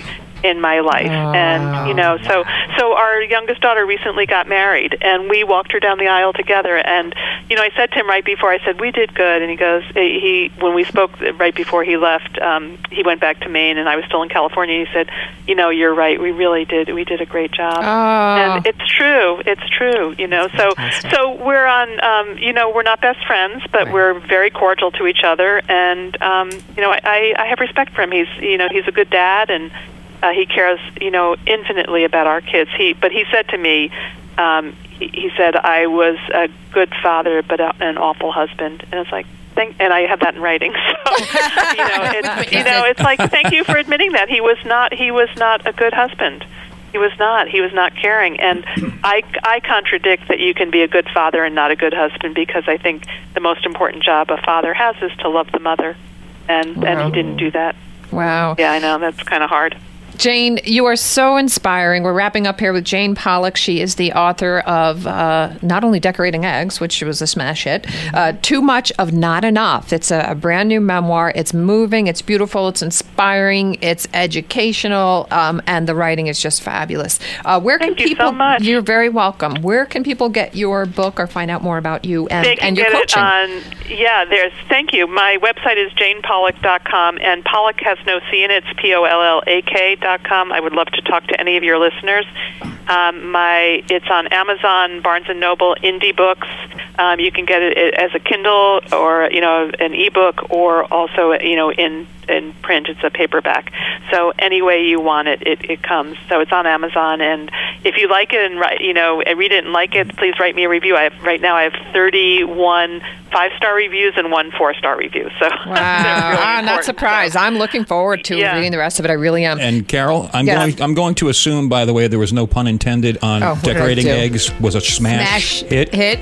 in my life. And, you know, so so our youngest daughter recently got married, and we walked her down the aisle together. And, you know, I said to him right before, I said, we did good. And he goes, he when we spoke right before he left, um, he went back to Maine, and I was still in California. He said, you know, you're right. We really did. We did a great job. Oh. And it's true. It's true, you know. So, so we're on, um, you know, we're not best friends, but Right. we're very cordial to each other. And, um, you know, I, I have respect for him. He's, you know, he's a good dad, and Uh, he cares, you know, infinitely about our kids. He, but he said to me, um, he, he said, I was a good father, but a, an awful husband. And it's like, thank, and I have that in writing. So, you know, it's, you know, it's like, thank you for admitting that he was not, he was not a good husband. He was not. He was not caring. And I, I contradict that you can be a good father and not a good husband, because I think the most important job a father has is to love the mother, and Wow. and he didn't do that. Wow. Yeah, I know, that's kind of hard. Jane, you are so inspiring. We're wrapping up here with Jane Pollock. She is the author of uh, not only Decorating Eggs, which was a smash hit, uh, Too Much of Not Enough. It's a, a brand new memoir. It's moving, it's beautiful, it's inspiring, it's educational, um, and the writing is just fabulous. Uh, where Thank can you people? so much. You're very welcome. Where can people get your book or find out more about you and, They can and your get coaching? it on, yeah, there's, thank you. My website is jane pollock dot com, and Pollock has no C in it. It's P O L L A K dot com. I would love to talk to any of your listeners. Um, my It's on Amazon, Barnes and Noble, Indie Books. Um, you can get it as a Kindle or, you know, an ebook, or also, you know, in in print. It's a paperback. So any way you want it, it, it comes. So it's on Amazon, and if you like it and write, you know, read it and like it, please write me a review. I have right now I have thirty-one five-star reviews and one four-star review. So Wow. really ah, not important. surprised. So, I'm looking forward to Yeah. reading the rest of it. I really am. And Carol, I'm Yeah. going. I'm going to assume, by the way, there was no pun intended on Oh, what did I Decorating do? Eggs was a smash, Smash hit. hit.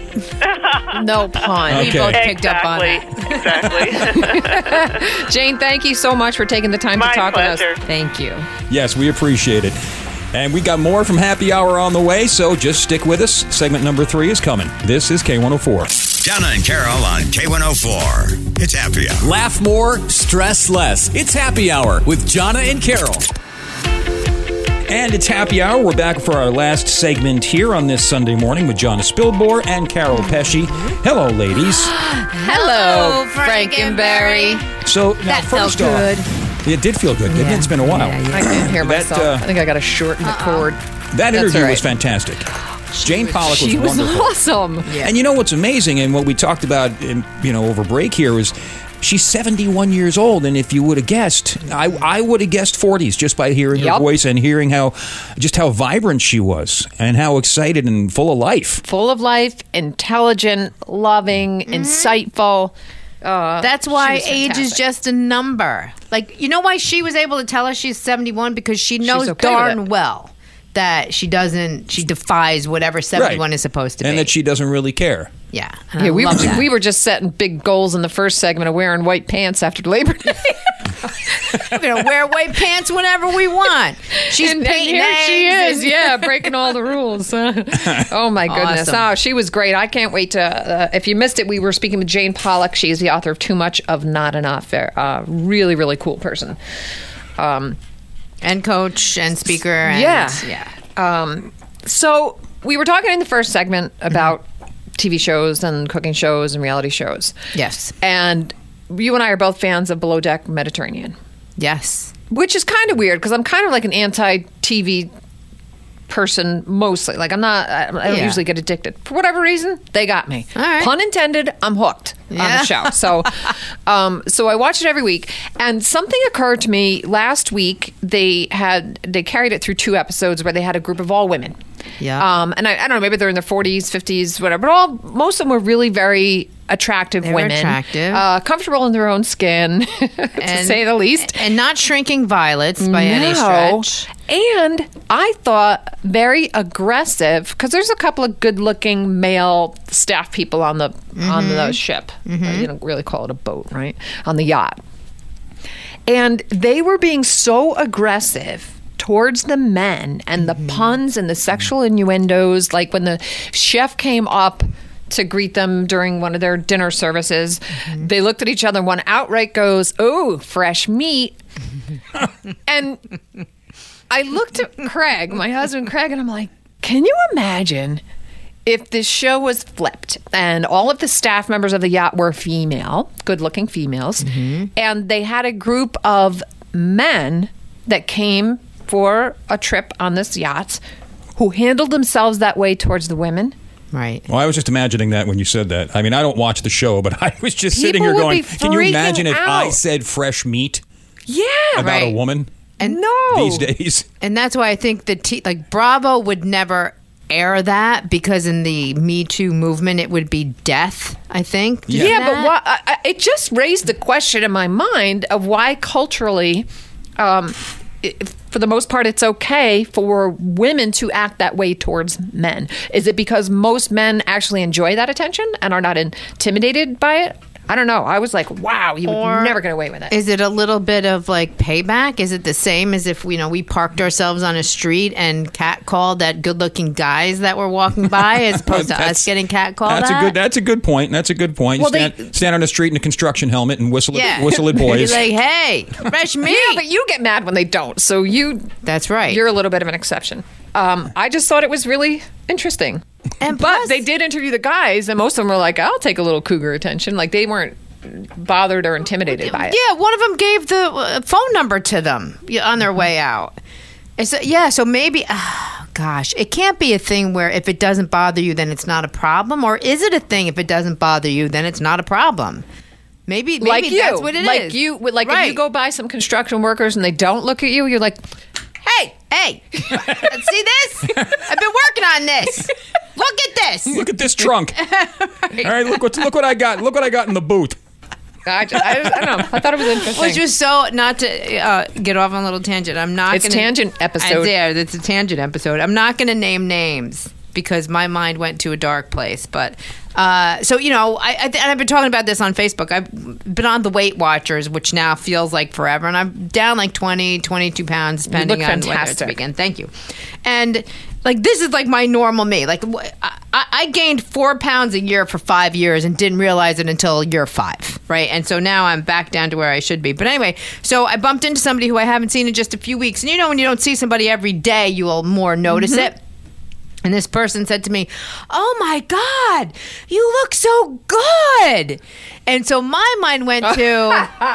No pun. Okay. We both picked up on Exactly. that. Exactly. Jane, thank you so much for taking the time My to talk pleasure. with us. Thank you. Yes, we appreciate it. And we got more from Happy Hour on the way, so just stick with us. Segment number three is coming. This is K one oh four. Donna and Carol on K one oh four. It's Happy Hour. Laugh more, stress less. It's Happy Hour with Jonna and Carol. And it's Happy Hour. We're back for our last segment here on this Sunday morning with Jonna Spilbor and Carol Pesci. Hello, ladies. Hello, Frankenberry. So now, That felt first good. off, it did feel good, didn't it? Yeah. It's been a while. Yeah, yeah. I can't hear That, myself. uh, I think I got to shorten the cord. That That's interview all right. was fantastic. Jane Pollock was She was wonderful. awesome. Yeah. And you know what's amazing, and what we talked about, in, you know, over break here, is she's seventy-one years old, and if you would have guessed, I, I would have guessed forties just by hearing her Yep. voice and hearing how, just how vibrant she was and how excited and full of life. Full of life, intelligent, loving, insightful. Uh, That's why she was age is fantastic. just a number. Like, you know why she was able to tell us she's seventy-one? Because she knows okay with darn it. well that she doesn't, she defies whatever seventy-one Right. is supposed to And be. that she doesn't really care. yeah. And I Yeah, we were, love that. we were just setting big goals in the first segment of wearing white pants after Labor Day. We're going to wear white pants whenever we want. She's and, and painting here she eggs is, and- yeah, breaking all the rules. Oh my goodness! Awesome. Oh, she was great. I can't wait to. Uh, if you missed it, we were speaking with Jane Pollock. She is the author of Too Much of Not Enough. Uh, really, really cool person. Um, And coach and speaker. And, yeah, Yeah. Um, so we were talking in the first segment about T V shows and cooking shows and reality shows. Yes. And you and I are both fans of Below Deck Mediterranean. Yes. Which is kind of weird because I'm kind of like an anti-T V person mostly. Like I'm not, I, I don't Yeah. usually get addicted. For whatever reason, they got me. All right. Pun intended, I'm hooked on Yeah. the show. So, um, so I watch it every week. And something occurred to me last week. They had, they carried it through two episodes where they had a group of all women. Yeah. Um, and I, I don't know, maybe they're in their forties, fifties, whatever. But all most of them were really very attractive They were women. attractive. Uh, comfortable in their own skin, to say the least. And not shrinking violets by any No. stretch. And I thought very aggressive because there's a couple of good-looking male staff people on the on the ship. You don't really call it a boat, right? On the yacht, and they were being so aggressive towards the men and the puns and the sexual innuendos. Like when the chef came up to greet them during one of their dinner services, they looked at each other and one outright goes, "Oh, fresh meat," and I looked at Craig, my husband Craig, and I'm like, can you imagine if this show was flipped and all of the staff members of the yacht were female, good-looking females, mm-hmm. and they had a group of men that came for a trip on this yacht who handled themselves that way towards the women? Right. Well, I was just imagining that when you said that. I mean, I don't watch the show, but I was just People sitting here would going, be can you imagine if freaking I out. said fresh meat Yeah. about Right. a woman And no. these days? And that's why I think the t- like Bravo would never air that, because in the Me Too movement it would be death, I think. Yeah. Yeah, That- but why, I, I- it just raised the question in my mind of why culturally, um, it, for the most part, it's okay for women to act that way towards men. Is it because most men actually enjoy that attention and are not intimidated by it? I don't know. I was like, wow, you Or would never get away with it. Is it a little bit of like payback? Is it the same as if you know we parked ourselves on a street and catcalled at good-looking guys that were walking by, as opposed to That's- us getting catcalled That's a at? good. That's a good point. That's a good point. You Well, they- stand, stand on the street in a construction helmet and whistle Yeah. at, whistle at Be boys. like, hey, fresh meat. Yeah, but you get mad when they don't. So you, That's right. you're a little bit of an exception. Um, I just thought it was really interesting. And but plus- they did interview the guys, and most of them were like, "I'll take a little cougar attention." Like they weren't bothered or intimidated by it. Yeah, one of them gave the uh, phone number to them yeah, on their way out. And so, yeah, so maybe, oh, gosh, it can't be a thing where if it doesn't bother you, then it's not a problem. Or is it a thing if it doesn't bother you, then it's not a problem? Maybe, maybe like you, that's what it is. like you, like if Right. you go by some construction workers and they don't look at you, you're like, Hey, hey, see this? I've been working on this. Look at this. Look at this trunk. All right, look what look what I got. Look what I got in the boot. I, just, I, just, I don't know. I thought it was interesting. Which was so, not to uh, get off on a little tangent, I'm not It's gonna, tangent episode. I, yeah, it's a tangent episode. I'm not going to name names because my mind went to a dark place. But, uh, so, you know, I, I, and I've been talking about this on Facebook. I've been on the Weight Watchers, which now feels like forever. And I'm down like twenty, twenty-two pounds, depending look on whether it's fantastic. weekend. Thank you. And, like, this is like my normal me. Like, wh- I, I gained four pounds a year for five years and didn't realize it until year five, right? And so now I'm back down to where I should be. But anyway, so I bumped into somebody who I haven't seen in just a few weeks. And you know, when you don't see somebody every day, you will more notice it. And this person said to me, "Oh my God, you look so good." And so my mind went to, oh,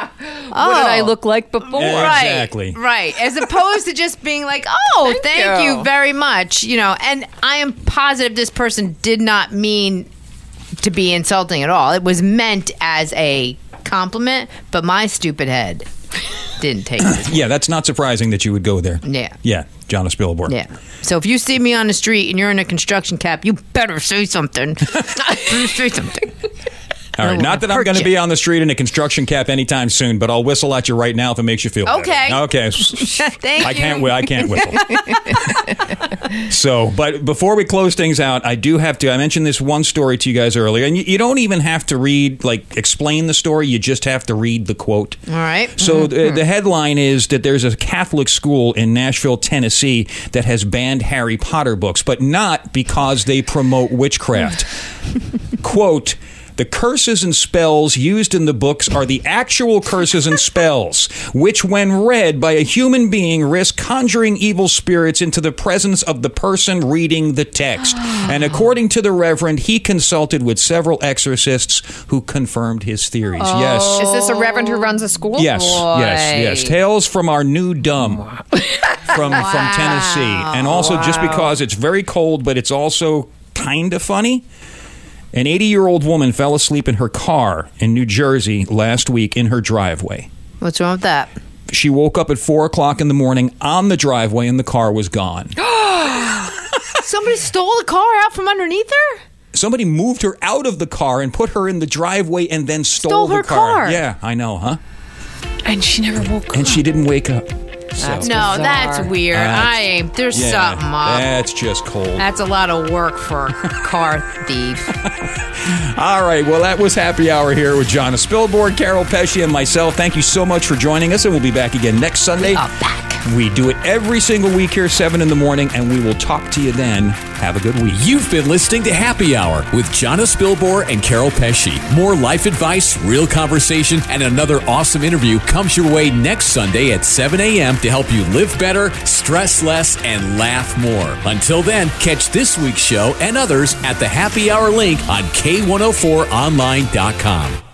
what did I look like before? Yeah. Right, Exactly. right. As opposed to just being like, "Oh, Thank thank, you. you. very much," you know. And I am positive this person did not mean to be insulting at all. It was meant as a compliment, but my stupid head didn't take it. Yeah, that's not surprising that you would go there. Yeah. Yeah, Jonas Billboard. Yeah. So if you see me on the street and you're in a construction cap, you better say something. Better say something. All right, will not that I'm hurt going to you. be on the street in a construction cap anytime soon, but I'll whistle at you right now if it makes you feel better. Okay. Okay. Thank I you. can't. whi- I can't whistle. So, but before we close things out, I do have to. I mentioned this one story to you guys earlier, and you, you don't even have to read, like, explain the story. You just have to read the quote. All right. So the, the headline is that there's a Catholic school in Nashville, Tennessee, that has banned Harry Potter books, but not because they promote witchcraft. Quote, "The curses and spells used in the books are the actual curses and spells, which when read by a human being risk conjuring evil spirits into the presence of the person reading the text. And according to the Reverend, he consulted with several exorcists who confirmed his theories." Yes. Is this a reverend who runs a school? Yes, yes, yes. Tales from our new dumb from from Tennessee. And also just because it's very cold, but it's also kind of funny. An eighty-year-old woman fell asleep in her car in New Jersey last week in her driveway. What's wrong with that? She woke up at four o'clock in the morning on the driveway and the car was gone. Somebody stole the car out from underneath her? Somebody moved her out of the car and put her in the driveway and then stole, Stole the her car. car. Yeah, I know, huh? And she never woke up. And she didn't wake up. So, That's No, bizarre. that's weird. That's- I there's yeah, something up. that's just cold. That's a lot of work for a car thief. All right, well, that was Happy Hour here with Jonas Spilborn, Carol Pesci, and myself. Thank you so much for joining us, and we'll be back again next Sunday. Are back. We do it every single week here, seven in the morning, and we will talk to you then. Have a good week. You've been listening to Happy Hour with Jana Spilbor and Carol Pesci. More life advice, real conversation, and another awesome interview comes your way next Sunday at seven a.m. to help you live better, stress less, and laugh more. Until then, catch this week's show and others at the Happy Hour link on K one oh four online dot com.